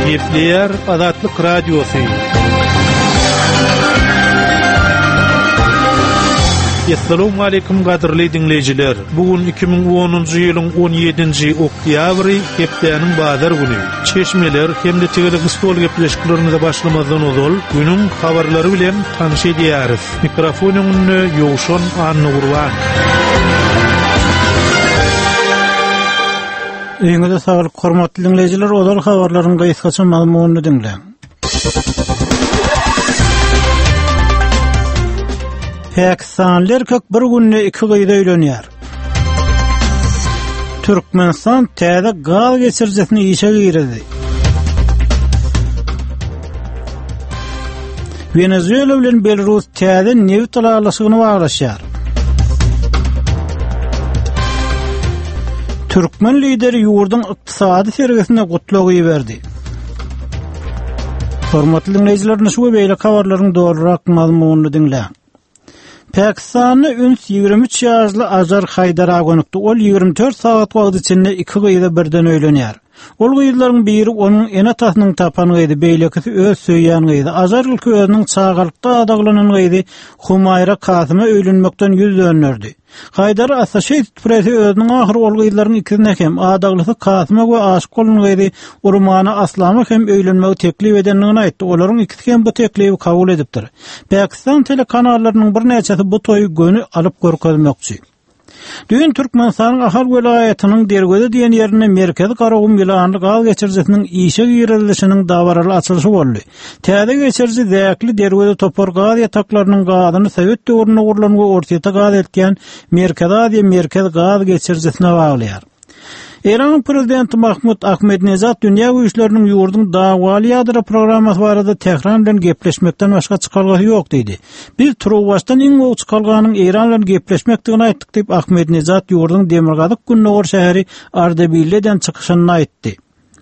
Kepler Azatlyk Radiosu. Assalamu alaykum gaderli dinleyijiler. Bugun 2010-njy ýylyň 17-nji oktýabry, hepdeniň bazar güni. Çeşmeler hemde tegelik stol gepleşiklerine başlamazdan ozal, günüň habarlary bilen tanyş edýäris. Mikrofonyny ýoşan Anna Gurban. Eňde saglyk hormatly dinleyijiler, ozal habarlaryň gaýsgaça maglumatyny dinleň. Pakistanlar kök bir günne 2 gyýda öýlenýär. Türkmenistan täze gaz geçirjesini işe girdi. Venezuela bilen Belarus täze neft alalysygyny baglaşýar. Türkmen lideri ýurdun ykdysady sergesine gutlagy berdi. Hormatly dinleyijiler, şu beýle habarlaryň dogrurak mazmunyny dinleň. Pakistan'da üns 23 ýaşly Azar Haydar agonykdy. Ol 24 saat wagt içinde 2 gyýda birden öýlenýär. Ol gyýlaryň biri onuň enatasynyň tapan gyýdy, beýlekisi öz söýýän gyýdy. Azar ülke özüniň çağalykda adaglanan gyýdy Humayra Kasyma öýlenmekden ýüz döndürdi. Haydar Associated Press özüniň ahir ol gyýlaryň ikisine hem adaglysy Kasyma we aşyk bolan gyýdy Urmana Aslama hem öýlenmegi teklip edenligini aýtdy. Olaryň ikisi hem bu teklipi kabul edipdir. Pakistan telekanallarynyň bir näçesi bu toýy göni alyp görkezmekçi. Düýün Türkmenistanyň Ahar welaýatynyň Dergöde diýen ýerine merkezi garagum ýylanly gaz geçirjesiniň işe girilişiniň dawarly açylyşy boldy. Täze geçirji zäkli Dergöde topar gaz ýataklarynyň gazyny Sowet döwründe gurulan we ortaýa gaz etken merkez gaz geçirjesine baglaýar. Iran prezidenti Mahmud Ahmedinejad dünýä güýçleriniň ýurdun dawaly ýadra programmasy barada Tehran bilen gepleşmekden başga çykalgy ýok diýdi. Biz Turwastan iň gowy çykalganyň Iran bilen gepleşmekdigini aýtdyk diýip Ahmedinejad ýurdun Demirgazyk Günnäwr şäheri Ardabilden çykyşyny aýtdy.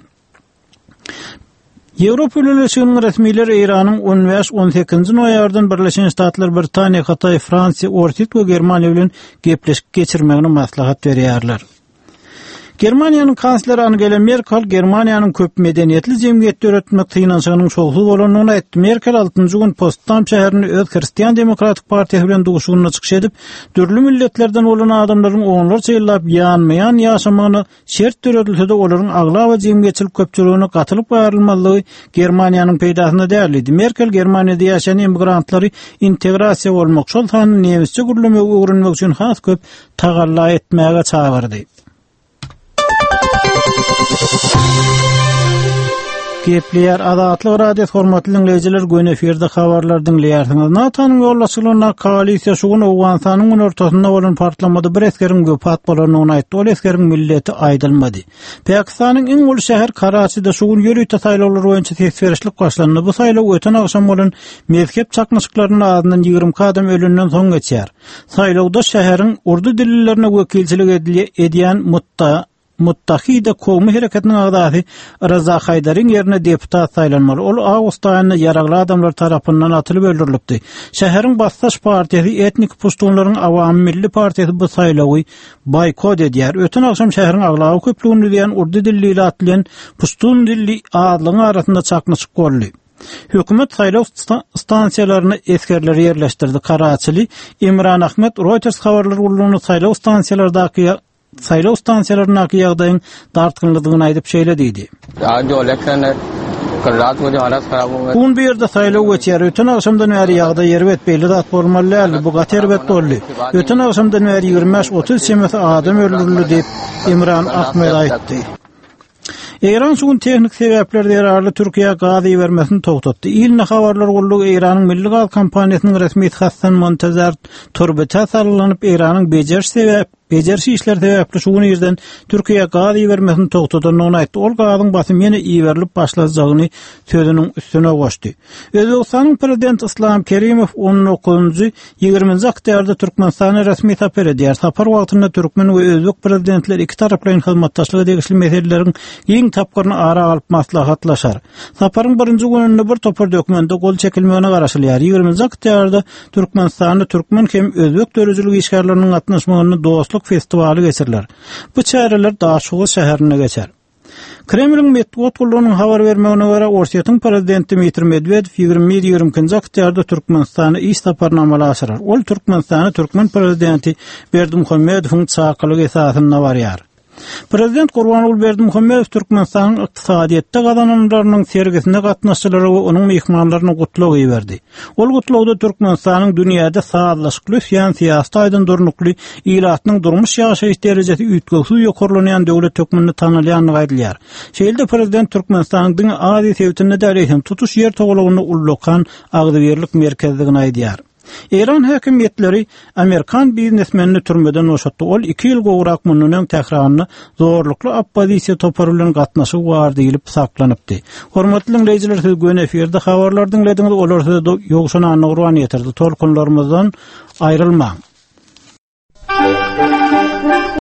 Ýewropa Birleşiginiň resmileri Iranyň 15-18 noýabrdan Birleşen Ştatlar, Britaniýa, Hatay, Fransiýa, Ortiýa we Germaniýa bilen gepleşik geçirmegine maslahat berýärler. Germaniýanyň kansleri Angela Merkel Germaniýanyň köp medeniýetli jemgyýetde öretmek tynançygynyň şoğlu bolanyny aýtdy. Merkel 6-njy gün Potsdam şäherini öz Hristiýan Demokratik Partiýasy bilen duguşygyny çykyş edip, dürli milletlerden bolan adamlaryň onlarça ýyllap ýanmaýan ýaşamagyny şert töredilse-de olaryň agla we jemgyýetçilik köpçüligine gatylyp barylmalygy Germaniýanyň peýdasyna dälidi. Merkel Germaniýada ýaşaýan immigrantları integrasiýa bolmak, şol sany nemisçe gürlemegi öwrenmek üçin has köp tagalla etmäge çağırdy. Kepler Azatlyk Radio hormatly dinleyijiler, göne eferde habarlar dinleýärsiňiz. NATO'nyň ýollaşyklaryna koalisiýa şugun Awganistanyň ortasynda bolan partlamada bir eskeriň göpat bolanyny aýtdy. Ol eskeriň milleti aýdylmady. Pakistanyň iň ulu şäher Karaçyda şugun ýörükde saýlawlar boýunça tesberişlik başlandy. Bu saýlaw öten agşam bolan mezhep çakmyşyklarynyň azyndan 20 adam ölünden soň geçýär. Saýlawda şäheriň urdu dillilerine wekilçilik edýän Muttahida Kowmy hereketiniň agdasy Raza Haydaryň ýerine deputat saýlanmaly. Ol awgust aýynda ýaragly adamlar tarapyndan atylyp öldürilipdi. Şäheriň Bastaş partiýasy etnik pushtunlaryň Awam Milli partiýasy bu saýlawy boykot edýär. Öten agşam şäheriň aglawy köpligini diýen urdu dilli ile atlayan pushtun dilli adlyň arasynda çakmyşyk boldy. Hökümet saýlaw stansiýalaryna eskerleri ýerleşdirdi. Karaçyly Imran Ahmed Reuters habarlary guruluny saýlaw stansiýalaryna ýagdaýyň dartgynlygyny aýdyp şeýle diýdi. Bugün bir ýerde saýlaw geçýär. Öten agşamdan bäri ýagda ýerbet beýle zat bolmaly, bu gaterbet boldy. Öten agşamdan bäri 25-30 semesi adam öldürildi diýip Imran Ahmed aýtdy. Iran şugun teknik sebäplerden ýararly Türkiýe gaz bermesini togtatdy. Ilne habarlar gurulugy Iranyň milli gaz kompaniýasynyň resmi Hasan Montazar turbeta sarylanyp Iranyň bejerişi işler sebäpli şugun ýerden Türkiýe gaz bermesini togtatdygyny aýtdy. Ol gazyň basym ýene iwerilip başlajagyny sözüniň üstüne goşdy. Özbegistanyň prezidenti Islom Kerimow 19-20 oktýabrda Türkmenistana resmi tapar edýär. Tapar wagtynda Türkmen we Özbek prezidentleri iki taraplaryň hyzmatdaşlygy degişli meseleleriň iň tapgyryny ara alyp maslahatlaşar. Saparyň birinji gününde bir topar dokumentde gol çekilmegine garaşylýar. 20 oktýabrda Türkmenistanda türkmen hem Özbek dörejilik işgärleriniň gatnaşmagyny dostluk festivaly geçirilýär. Bu çäreler Daşoğlu şäherine geçer. Kremlin Medvedev'nin habar vermegine göre Orsiýatyň prezidenti Dmitri Medvedev 20-20 oktýarda Türkmenistany iş saparnamaly aşyrar. Ol Türkmenistany Türkmen prezidenti Berdimuhammedowyň çakylygy esasyna barýar. Prezident Gurbanuly Berdimuhammedow Türkmenistanyň ykdysadyýetde gazananlarynyň sergisine gatnaşjylary we onuň mehmanlaryna gutlagy berdi. Ol gutlagda Türkmenistanyň dünýäde sazlaşykly siýasat aýdandyrnykly ilatynyň durmuş ýaşaýyş derejesi üýtgüsi ýokarlanýan döwlet hökümini tanalýanyny aýdylýar. Şeýle prezident Türkmenistanyň diňe ady sebäpine däreýän tutuş ýer togalagyny ullakan agdybirlik merkezdigini aýdýar. İran häkimetleri Amerikan biznesmenini türmeden boşatdy. Ol 2 ýyl gowrak mundan täkrarny zorlukly oppozisiýa toparylan gatnaşyk bar diýilip saklanypdy. Hormatly dinleýijiler, siz göne eferde habarlar dinlediňiz. Olar size ýogşana anygran ýetirdi. Tolkunlarymyzdan aýrylmaň.